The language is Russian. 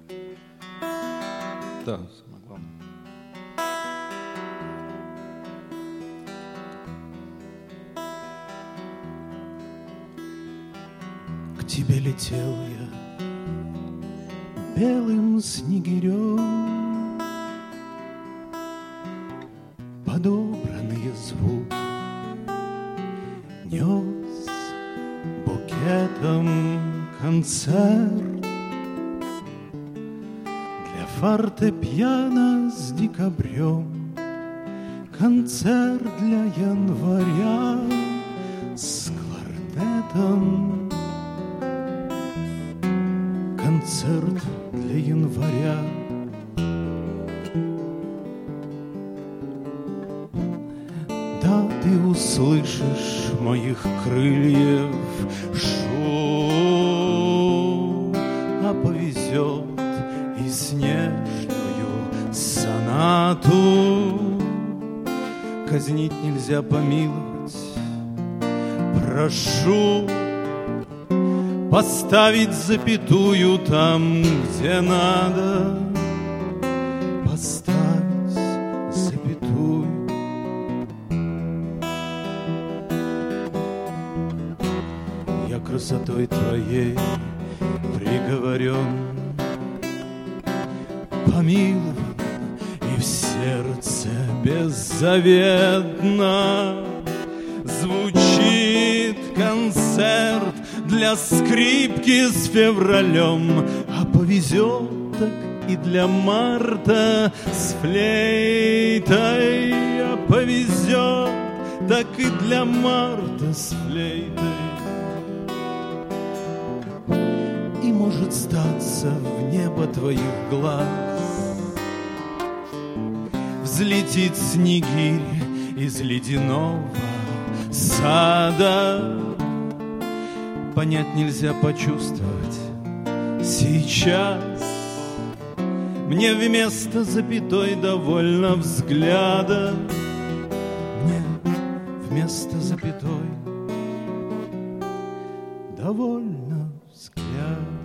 Да, самое главное. К тебе летел я белым снегирем, подобранные звуки нес букетом концерт для фортепиано с декабрем, концерт для января с кларнетом, концерт для января. Да, ты услышишь моих крыльев шум, а повезет и снежную сонату. Казнить нельзя, помиловать, прошу поставить запятую там, где надо, поставить запятую. Я красотой твоей приговорен, помилован и в сердце беззаветно звучит концерт для скрипки с февралем, а повезет так и для марта с флейтой, а повезет так и для марта с флейтой. И может статься в небо твоих глаз взлетит снегирь из ледяного сада. Понять нельзя, почувствовать сейчас. Мне вместо запятой довольно взгляда. Мне вместо запятой довольно взгляда.